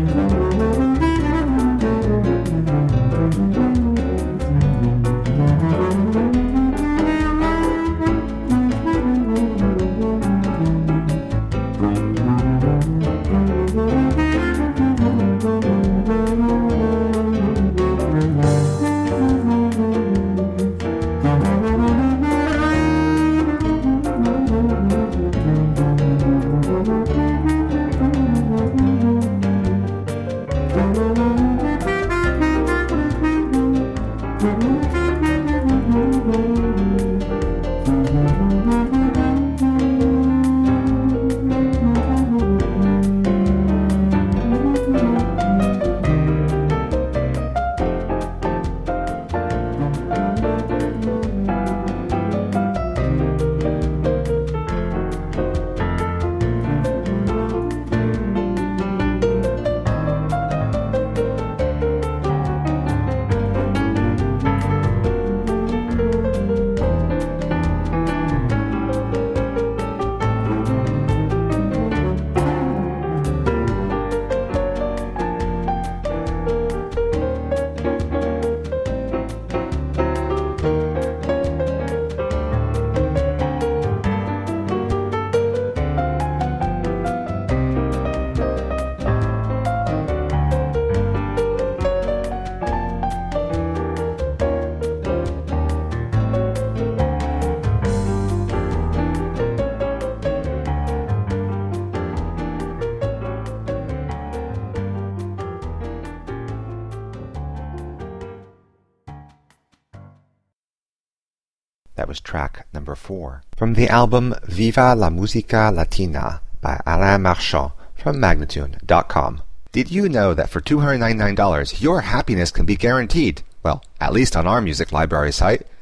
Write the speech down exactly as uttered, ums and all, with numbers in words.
That was track number four from the album Viva la Musica Latina by Alain Marchand from Magnatune dot com. Did you know that for two hundred ninety-nine dollars your happiness can be guaranteed? Well, at least on our music library site.